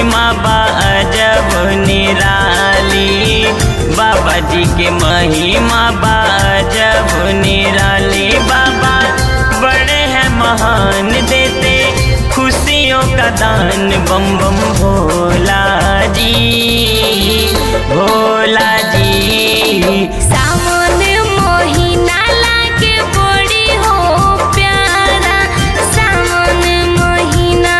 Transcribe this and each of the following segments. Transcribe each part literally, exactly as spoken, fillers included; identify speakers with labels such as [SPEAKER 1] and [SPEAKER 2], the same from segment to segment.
[SPEAKER 1] महिमा बा अजब निराली, बाबा जी के महिमा बा अजब निराली। बाबा बड़े हैं महान, देते खुशियों का दान, बम बम भोला जी, भोला जी।
[SPEAKER 2] सावन महीना लागे बड़ी हो प्यारा, सावन महीना।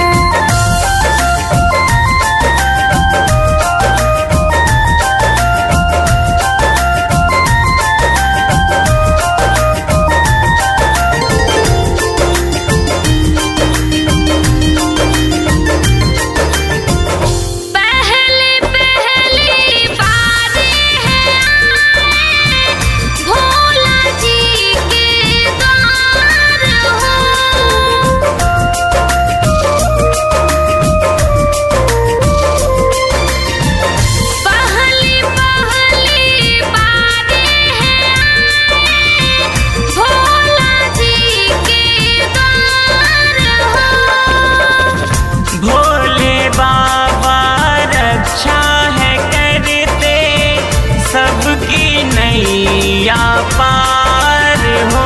[SPEAKER 2] पहले पहली बारी है आए भोला जी के द्वार हो। पहली पहली बारी है आए भोला जी के द्वार हो।
[SPEAKER 1] भोले बाबा रक्षा है करते, सबकी नैया पार हो।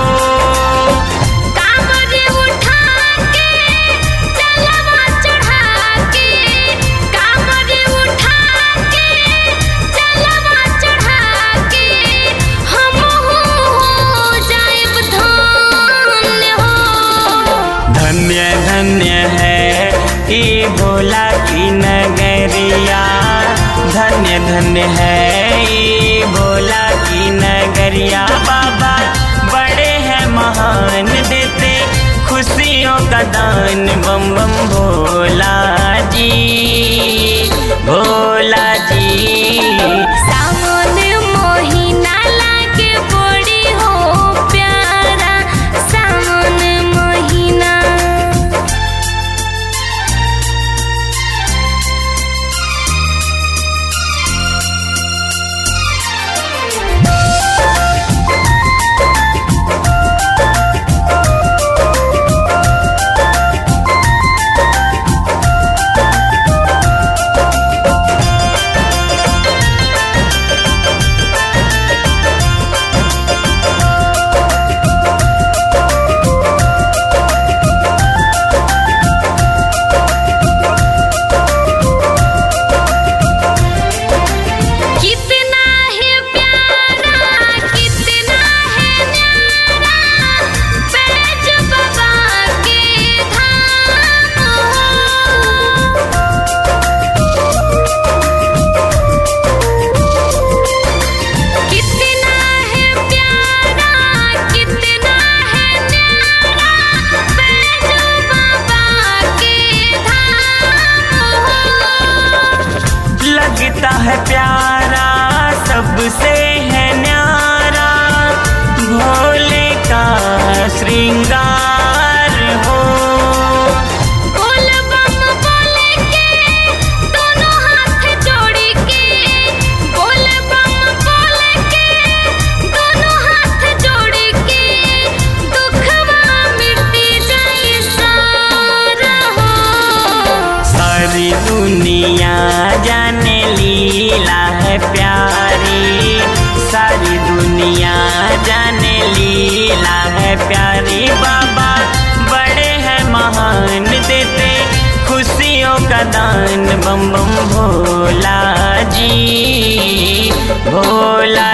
[SPEAKER 2] कांवर उठा के चलवा चढ़ा के, कांवर उठा के चलवा चढ़ा के, हम हो जाएब धन्य हो।
[SPEAKER 1] धन्य धन्य है ये भोला की नगरिया, धन्य धन्य है ये भोला की नगरिया। बाबा बड़े हैं महान, देते खुशियों का दान, बम बम भोला जी, भोला जी।
[SPEAKER 2] सावन महीना लागे बड़ी हो प्यारा, सावन महीना। कितना है प्यारा, कितना है न्यारा, बैज बाबा के धाम हो। कितना है प्यारा, कितना है न्यारा, बैज बाबा के धाम हो।
[SPEAKER 1] लगता है प्यारा सबसे है न्यारा, भोले का श्रृंगार हो।
[SPEAKER 2] बोल बम बोल के दोनों हाथ जोड़ के, बोल बम बोल के दोनों हाथ जोड़ के, दुखवा मिट जाए सारा हो।
[SPEAKER 1] सारी दुनिया जाने लीला है प्यारी, सारी दुनिया जाने लीला है प्यारी। बाबा बड़े हैं महान, देते खुशियों का दान, बम बम भोला जी, भोला